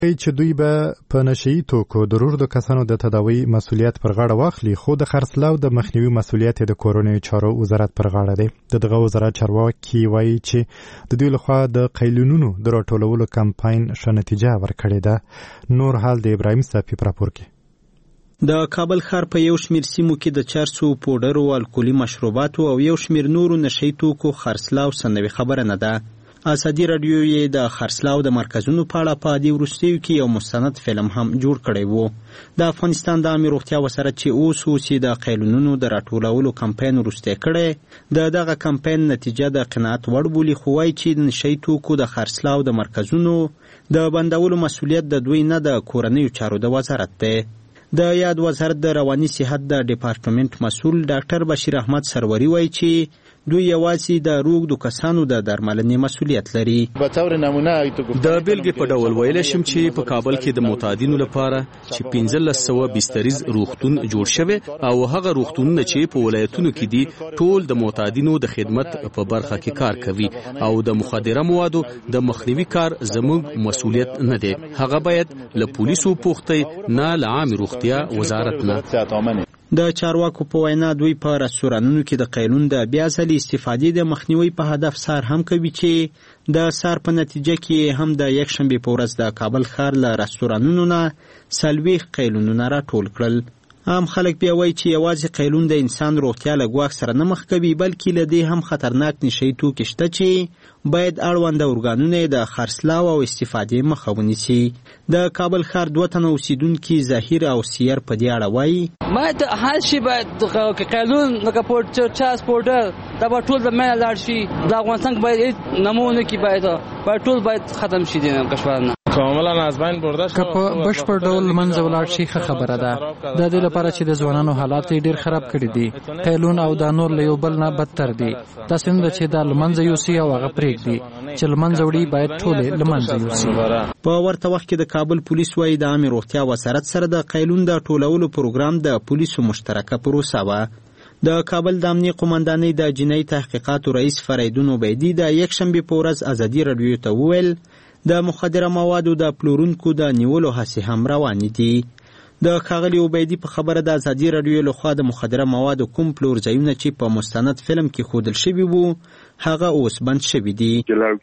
چې دوی به په نشئی توکو د روږدو کسانو د تداوی مسؤلیت پر غاړه واخلي، خو د خرڅلاو د مخنیوي مسؤلیت د کورنیو چارو وزارت پر غاړه دی. دغه وزارت چارواکي وایي چې د دوی لخوا د قیلونونو د راټولولو کمپاین ښه نتیجه ورکړې ده. نور حال د ابراهیم صافي په راپور کې. د کابل ښار په یو شمیر سیمو کې د چرسو، پوډرو، الکولي مشروباتو او یو شمیر نورو نشئی توکو خرڅلاو سنوي خبره نه ده. ازادي راډیو یې د خرڅلاو د مرکزونو په اړه په دې وروستیو کې یو مستند فلم هم جوړ کړی وو. د افغانستان د عامې روغتیا وزارت چې اوس د قیلونونو د راټولولو کمپاین وروستی کړی، دغه کمپاین نتیجه د قناعت وړ بولي، خو وایي چې د نشئی توکو د خرڅلاو د مرکزونو د بندولو مسؤلیت د دوی نه، د کورنیو چارو د وزارت دی. د یاد وزارت د رواني صحت د ډپارټمنټ مسؤل ډاکټر بشیر احمد سروري وایي چې دوی یوازې د روږدو کسانو د درملنې مسؤلیت لري. د بیلګې په ډول ویلی شم چې په کابل کې د معتادینو لپاره چې 1500 بستریز روغتون جوړ شوی او هغه روغتونونه چې په ولایتونو کې دي ټول د معتادینو د خدمت په برخه کې کار کوي او د مخدره موادو د مخنیوي کار زموږ مسؤلیت نه دی. هغه باید له پولیسو پوښتي، نه له عامې روغتیا وزارت نه. د چارواکو په وینا دوی په رستورانونو کې د قیلون د بیا ځلې استفادې د مخنیوي په هدف سار هم کوي، چې د سار په نتیجه کې هم د یک شنبې په ورځ د کابل ښار له رستورانونو نه 40 قیلونونه راټول کړل. عام خلک بیا وایي چې یوازې قیلون د انسان روغتیا له ګواښ سره نه مخ کوي، بلکې له دې هم خطرناک نشئی توکي شته چې باید اړونده ارګانونه د خرڅلاو او استفادې مخه ونیسي. د کابل ښار 2 تنه اوسیدونکي ظاهر او سیر په دې اړه وایي باید هر شي باید قیلون لکه چرس، پوډر دا به ټول د منځه لاړ شي. د افغانستان باید نمونه کې باید ټول باید ختم شي د کشورونه کاملا از بین برده شي. که په بشپړ ډول منځه ولاړ شي ښه خبره ده. د دې لپاره چې د ځوانانو حالات ډېر خراب کړي دي. قیلون او دا نور له یو بل نه بدتر دي. داسې نه ده چې دا له منځه یوسي او هغه پرېږدي، چې له منځه وړي باید ټولې له منځه یوسي. په ورته وخت کې د کابل پولیس وایي د عامې روغتیا وزارت سره د قیلون د ټولولو پروګرام د پولیسو مشترکه پروسه وه. د کابل د امنیه قومندانۍ د جنایي تحقیقاتو رئیس فریدون عبیدي د یک شنبې په ورځ ازادي راډیو ته وویل د مخدره موادو د پلورونکو د نیولو هڅې هم روانې دي. د ښاغلي عبیدي په خبره د ازادي راډیو لخوا د مخدره موادو کوم پلور ځایونه چې په مستند فلم کې ښودل شوي وو هغه اوس بند شوي دي.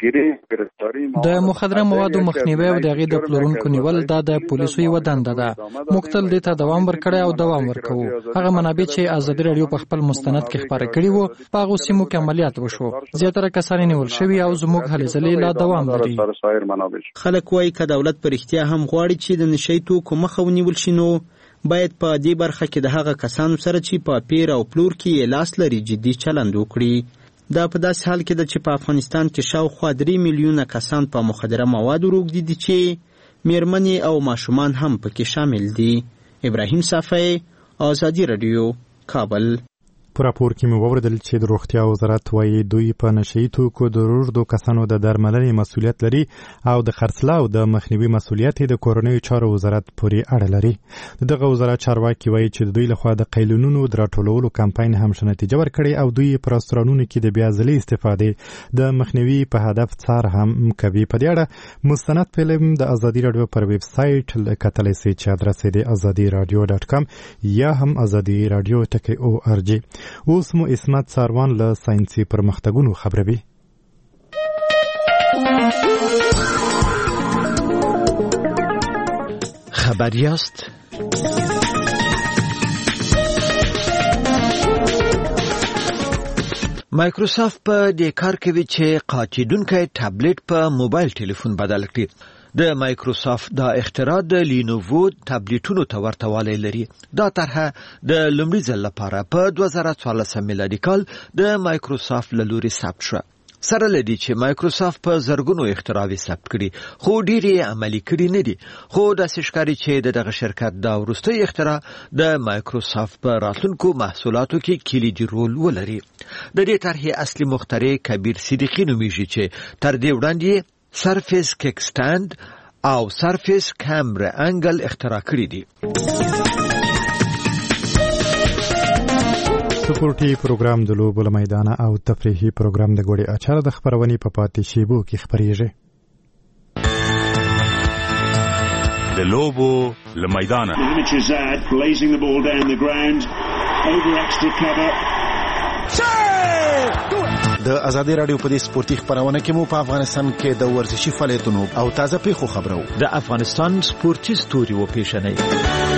د مخدره موادو مخنیوي او د هغې د پلورونکو نیول دا د پولیسو یوه دنده ده. موږ تل دې ته دوام ورکړی او دوام ورکوو. هغه منابع چې ازادي راډیو په خپل مستند کې خپاره کړي وو په هغو سیمو کې عملیات وشو. زیاتره کسان نیول شوي او زموږ هلې ځلې لا دوام لري. خلک وایي که دولت په رښتیا هم غواړي چې د نشئی توکو مخه ونیول شي، نو باید په دې برخه کې د هغه کسانو سره چې په پیر او پلور کې لاس لري جدي چلند وکړي. دا په داسې حال کې ده چې په افغانستان کې شاوخوا 3 میلیونه کسان په مخدره موادو روږدي دي چې میرمنې او ماشومان هم پکې شامل دي. ابراهیم صافی، ازادي راډیو، کابل. په راپور کې مې واوریدل چې د روغتیا وزارت وایي دوی په نشئی توکو د روږدو کسانو د درملنې مسؤلیت لري او د خرڅلاو د مخنیوي مسؤلیت د کورنیو چارو وزارت پورې اړه لري. دغه وزارت چارواکي وایي چې دوی لخوا د قیلونونو د راټولولو کمپاین هم ښه نتیجه ورکړې او دوی په رستورانونو کې د بیا ځلې استفادې د مخنیوي په هدف څار هم کوي. په دې اړه مستند فلم د ازادي راډیو پر ویب سایټ کتلی سي چې ادرس یې د azadiiradio.com یا هم azadiiradio.org. اوس مو اسمت ساروان له ساینسي پرمختګونو خبروي. خبریاست؟ مایکروسافت په دې کار کوي چې قاچیدونکی ټابلیټ په موبایل ټلیفون بدل کړي. د مایکروسافت دا اختراع د لینووو ټابلیټونو ته ورته لري. دا طرحه د لومړي ځل لپاره په 2014 میلادي کال د مایکروسافت له لوري ثبت شوه. سره لدی چې مایکروسافت په زرګونو اختراعي ثبت کړي خو ډېری عملي کړي نه دي. خو داسې ښکاري چې دغه شرکت دا وروستی اختراع د مایکروسافت په راتلونکو محصولاتو کې کلیدي رول ولري. د دې طرحې اصلي مخترع کبیر صدیقی نومیږي چې تر دې وړاندې سرفیس کیک سټاند او سرفیس کیمرا انګل اختراع کړی دي. سپورټي پروګرام د لوبو له میدانه او تفریحي پروګرام د ګوړې اچار د خبرونې په پاتې شیبو کې خبرېږي. د لوبو له میدانه. د ازادي رادیو په دې سپورتي خبرونه کې مو په افغانستان کې د ورزشي فعالیتونو او تازه پیښو خبرو. د افغانستان سپورتي ستوري و پیښنې.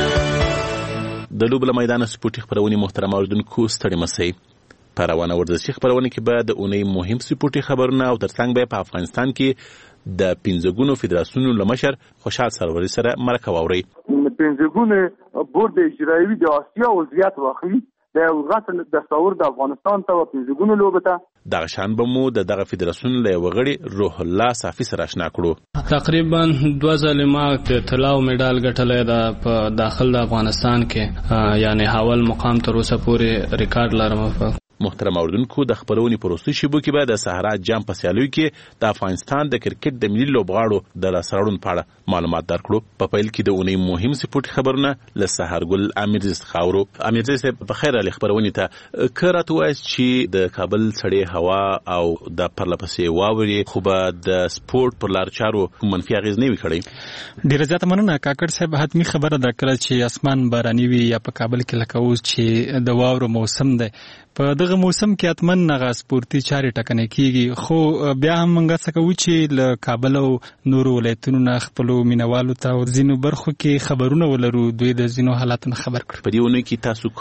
د لوبو له میدانه سپورتي خبرونه محترم اوریدونکو ستړي مسئ. په روانه ورزشي خبرونه کې به د اونۍ مهم سپورتي خبرونه او ترڅنګ به په افغانستان کې د 15 ګونو فدراسیونونو لمشر خوشحال سروري سره مرکه واوري. 15 ګونو بورډ اجرایوي د آسیا عضویت واخلي د غټ دستور د افغانستان ته 15 ګونو لوبته دغه شان به مو دغه فدراسیون له وغړي روح الله صافي سره آشنا کړو. تقریبا 2 ځله ما د طلا او مډال ګټلې ده په داخل د افغانستان کې، یعنی حاول مقام تر اوسه پورې ریکارډ لرم. محترم اوریدونکو د خبرونې پروسې شیبو کې به د صحرا جام په سیالیو کې د افغانستان د کرکټ د ملي لوبغاړو د لاسراړون په اړه معلومات درکړو. په پیل کې د اونۍ مهم سپورټ خبرونه له سحرګل امیرزیس خاورو. امیرزیس په خیر علي خبرونه ته کړه وایي چې د کابل سړې هوا او د پرلپسې واوري خو به د سپورټ پر لار چارو منفي اغیز نه وي کړی. ډیره زیاته مننه کاکړ صاحب. حتمی خبره ده کړه چې اسمان باراني وي یا په کابل کې لکه اوس چې د واورو موسم دی. په دغه موسم کې اتمن نغه سپورتي چارې ټکنې کیږي، خو بیا هم موږ څه کوو چې له کابل او نورو ولایتونو نه خپلو مینوالو ته ځینو برخو کې خبرونه ولرو، دوی د ځینو حالاتونو خبر کړي. په دې ونې کې تاسو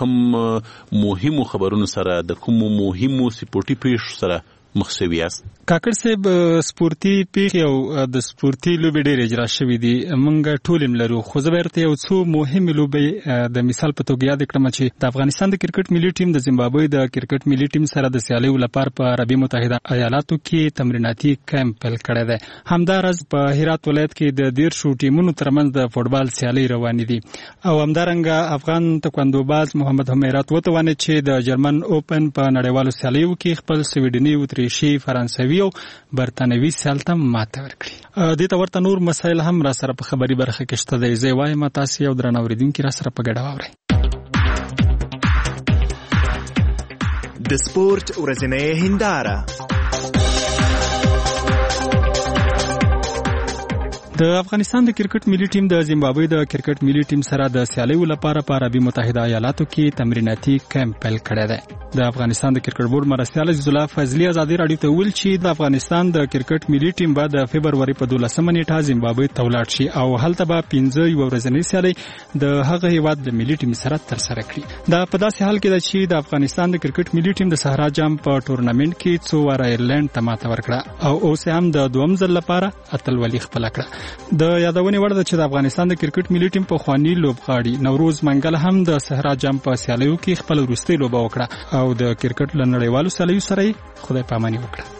کوم مهمو خبرونو سره د کوم مهمو سپورتي پیښو سره مخ شوي یاست؟ کاکړ صاحب سپورتي پیښې او د سپورتي لوبې ډېرې اجرا شوي دي، موږ ټول یې لرو، خو زه به درته یو څو مهمې لوبې د مثال په توګه یاد کړم چې د افغانستان د کرکټ ملي ټیم د زیمبابوې د کرکټ ملي ټیم سره د سیالیو لپاره په عربي متحده ایالاتو کې تمریناتي کیمپ پیل کړی دی. همدارس په هرات ولایت کې د 13 ټیمونو ترمنځ د فوټبال سیالۍ روانې دي، او همدارنګه افغان تکواندوباز محمد همیرات وتوانید چې د جرمن اوپن په نړیوالو سیالیو کې خپل سویډني اتریشي فرانسوي او برتانوي سیال ته ماته ورکړي. دې ته ورته نور مسایل هم را سره په خبري برخه کې شته دی. زه وایم تاسو یو درنه اوریدونکو را سره په ګډه واورئ. د سپورت ورځنۍ هنداره. د افغانستان د کرکټ ملي ټیم د زیمبابوې د کرکټ ملي ټیم سره د سیالیو لپاره په عربي متحده ایالاتو کې تمریناتي کیمپ پیل کړی دی. د افغانستان د کرکټ بورډ مرستیال عزیز الله فضلي ازادي رادیو ته ویل چې د افغانستان د کرکټ ملي ټیم به د فبرवरी په 12 نیټه زیمبابوې ته ولاړ شي او هلته به 15 ورځنۍ سیالي د هغه هیواد د ملي ټیم سره ترسره کړي. دا په داسې حال کې ده چې د افغانستان د کرکټ ملي ټیم د صحرا جام په ټورنمنټ کې څو واره ایرلند ته ماته ورکړه او اوس هم د دوم ځل لپاره اتلولي خپل کړه. د یادونې وړ ده چې د افغانستان د کرکټ ملي ټیم په خواني لوبغاړي نوروز منګل هم د صحرا جام په سیالیو کې خپل وروستۍ لوبه وکړه او د کرکټ لنړیوالو سیالیو سره خدای پاماني وکړه.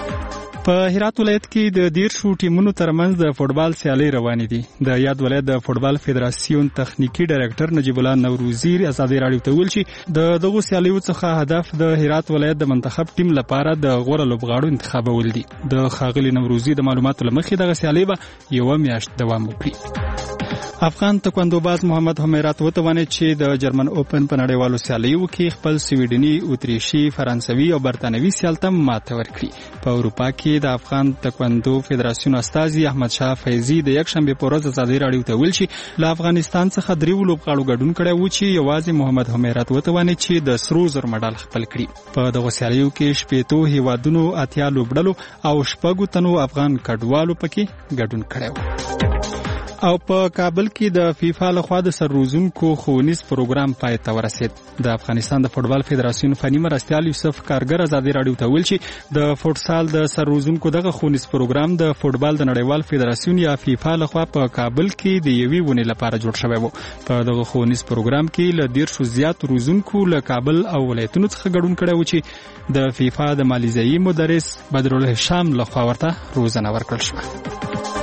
په هرات ولایت کې د 13 ټیمونو ترمنځ د فوټبال سیالۍ روانې دي. د یاد ولایت د فوټبال فدراسیون تخنیکی ډایرکټر نجیب الله نوروزی ازادي رادیو ته ویل چې د دغه سیالیو څخه هدف د هرات ولایت د منتخب ټیم لپاره د غوړه لوبغاړو انتخابول دي. د خاغلی نوروزی د معلوماتو لمخې دغه سیالۍ به یو میاشت دوام وکړي. افغان تکواندوباز محمد همیرات وتوانید چې د جرمن اوپن په نړیوالو سیالیو کې خپل سویډني اتریشي فرانسوي او برتانوي سیال ته ماته ورکړي. په اروپا کې د افغان تکواندو فدراسیون استازي احمد شاه فیضي د یکشنبه په ورځ ازادي رادیو ته ویل چې له افغانستان څخه 3 لوبغاړو ګډون کړی و چې یوازې محمد همیرات وتوانید چې د سرو زر مډال خپل کړي. په دغه سیالیو کې 18 هیوادونو 80 لوبډلو او 6 تنو افغان کډوالو پکې ګډون کړی و. او په کابل کې د فیفا لخوا د سرروزونکو ښوونیز پروګرام پای ته ورسید. د افغانستان د فوټبال فدراسیون فني مرستیال یوسف کارګر ازادي رادیو ته ویل چې د فوټسال د سرروزونکو دغه ښوونیز پروګرام د فوټبال د نړیوال فدراسیون یا فیفا لخوا په کابل کې د یوې ونې لپاره جوړ شوی و. په دغه ښوونیز پروګرام کې له 10 زیات روزونکو له کابل او ولایتونو څخه ګډون کړی و چې د فیفا د مالیزیایي مدرس بدرالهشام لخوا ورته روزنه ورکړل شوه.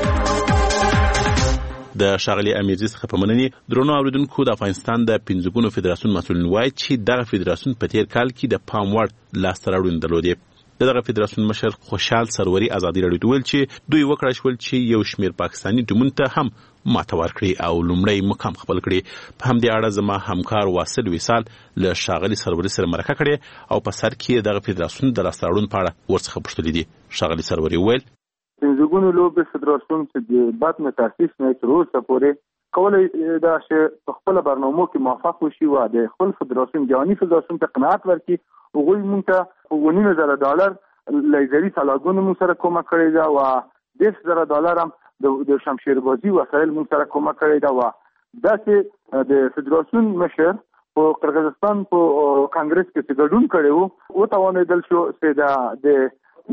د ښاغلي امیرزي څخه په مننې درنو اوریدونکو د افغانستان د 15 ګونو فدراسیون مسؤلین وایي چې دغه فدراسیون په تیر کال کې د پام وړ لاسته راوړنې درلودې. دغه فدراسیون مشر خوشحال سروري ازادي رادیو ته ویل چې دوی وکړای شول چې یو شمېر پاکستاني ټیمونو ته هم ماته ورکړي او لومړی مقام خپل کړي. په همدې اړه زما همکار واصل وصال له ښاغلي سروري سره مرکه کړې او په سر کې دغه فدراسیون د لاسته راوړنو په اړه ورڅخه پوښتلي دي. ښاغلي سروري ویل پنځګونو لوبې فدراسیون چې د بعد نه تاسیس نه تر اوسه پورې کولای دا چې خپل برنامو کې موافق وشي او د خپل فدراسیون جهاني فدراسیون ته قناعت ورکړي او غوي مونږ ته $1,000 لیزري سلاګونو مونږ سره کومه کړی دا او $10,000 هم د شمشیربازي وسایل مونږ سره کومه کړی دا دا چې د فدراسیون مشر په قرغیزستان په کانګرس کې ګډون کړو او توانیدل شو چې دا د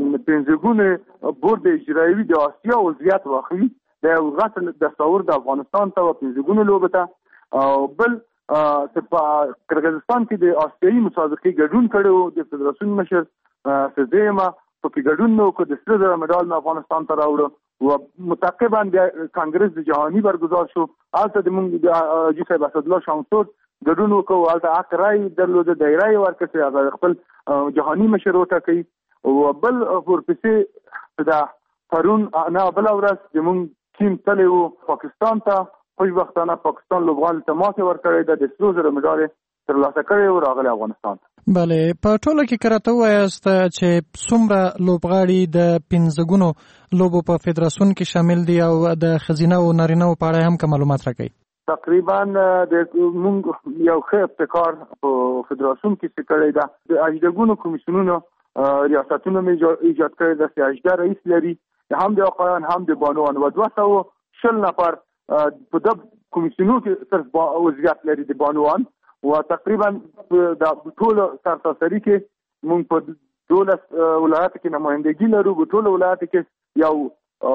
پنځګونو بورډ اجرایوي د آسیا وضعیت واخلي د غټ د تصور د افغانستان ته پنځګونو لوبته او بل چې په قرغیزستان کې د آسیایي مسابقې ګډون کړو د فدراسیون مشر سزیما په ګډون نو کو د سره مډال افغانستان ته راوړو او متعقبا د کانګرس د جهاني برگزار شو البته د مونږ د جی صاحب اسد الله شمسود ګډون وکړو البته اقرای درلود د دایره ورکړي هغه خپل جهاني مشر وټاکي او بل ورپسې دا پرون نه بل ورځ د مونږ ټیم تلو پاکستان ته په وختانه پاکستان لوبغال ته ماته ورکړی د 200 مډال ترلاسه کړی او راغلی افغانستان. بله په ټوله کې کراته وایست چې څومره لوبغاړي د پنځګونو لوبو په فدراسیون کې شامل دي او د خزینه او نارینه په اړه هم کوم معلومات راکړي؟ تقریبا د مونږ یو ښه ابتکار په فدراسیون کې څه کړی دا د اجدګونو کمیسیونونو ریاستونو ایجاد کړی دا چې اجدا رئیس لري هم د اقایان هم د بانوان و 200 نفر په د کمیسیونو کې صرف وضعیت لري د بانوان و تقریبا د ټول سرتاسري کې مونږ په 12 ولایت کې نمائندګي لرو په ټول ولایت کې یو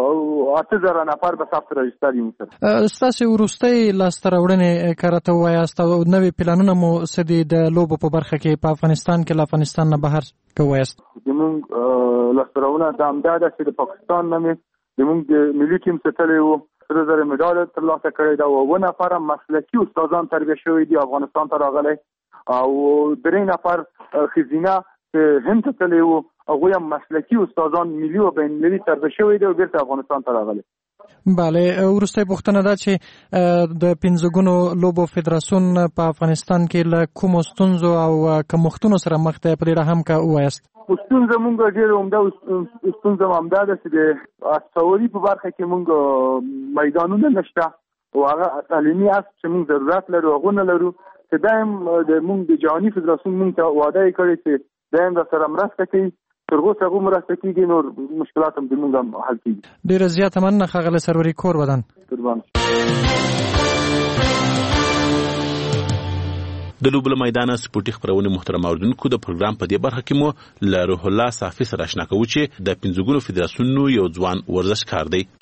8000 نفر به ثبت راجستر یو سره. ستاسو ورستۍ لاستراوړنې کارته وایاست او نوې پلانونه مو سدي د لوبو په برخه کې په افغانستان کې له افغانستان نه بهر کوایست؟ زموږ لاستراوړنه د امداد چې د پاکستان نه زموږ د ملي ټیم ستلې وو 3,000 مډال ترلاسه کړی دا او 9 نفر مسلکي استادان تربیه شوي دي افغانستان ته راغلي او 3 نفر خزینه هند ته تللی وو هغوی هم مسلکي استادان ملي او بین المللي تربیه شوي دي او بیرته افغانستان ته راغلي. بله وروسته پوښتنه ده چې د پنځګونو لوبو فدراسیون په افغانستان کې له کومو ستونزو او کمښتونو سره مخ دی په دې اړه هم که ووایاست؟ ستونزه مونږ ډېر عمده ستونزه همدا ده چې د اسطوري په برخه کې مونږ میدانونه نشته او هغه تعلیمي اساس چې مونږ ضرورت لرو هغه نه لرو چې دایم د مونږ د جهاني فدراسیون مونږ ته وعده کړې چې دایم د سره مرسته کوي تر اوسه هغه مرسته کیږي نور مشکلات هم د مونږ حل کیږي. ډېره زیاته مننه ښاغلی سروري کور ودان. قربان. د لوبو له میدانه سپورتي خپرونې محترم اوریدونکو د پروګرام په دې برخه کې مو له روح الله صافي سره آشنا کوو چې د پنځګونو فدراسیون یو ځوان ورزشکار دی.